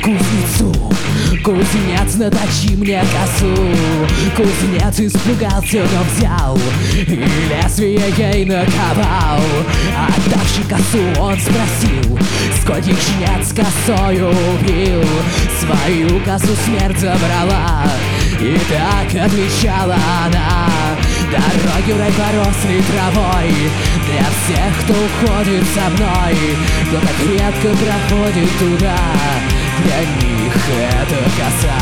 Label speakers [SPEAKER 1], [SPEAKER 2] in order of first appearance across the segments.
[SPEAKER 1] кузнецу. Кузнец, наточи мне косу. Кузнец испугался, но взял и лезвие ей наковал. Отдавши косу, он спросил: сколько жнец косою убил? Свою косу смерть забрала, и так отвечала она: дороги в рай поросли травой для всех, кто уходит со мной, кто так редко проходит туда. Для них это коса.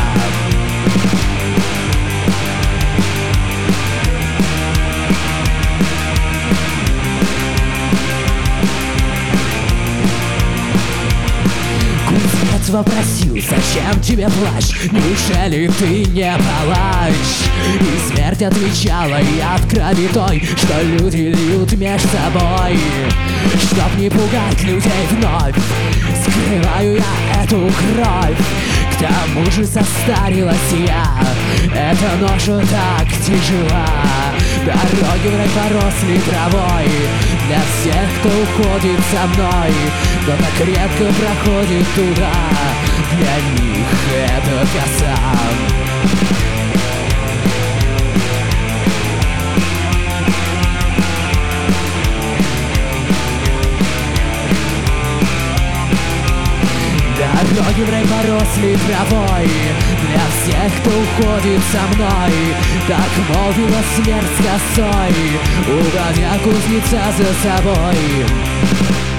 [SPEAKER 1] Кузнец вопросил: зачем тебе плащ? Неужели ты не палач? И смерть отвечала: я в крови той, что люди льют меж собой. Чтоб не пугать людей вновь, скрываю я эту кровь. К тому же состарилась я, эта ноша так тяжела. Дороги в рай поросли травой для всех, кто уходит со мной, кто так редко проходит туда. Для них это коса. Дороги в рай поросли травой для всех, кто уходит со мной. Так молвила смерть с косой, уводя кузнеца за собой.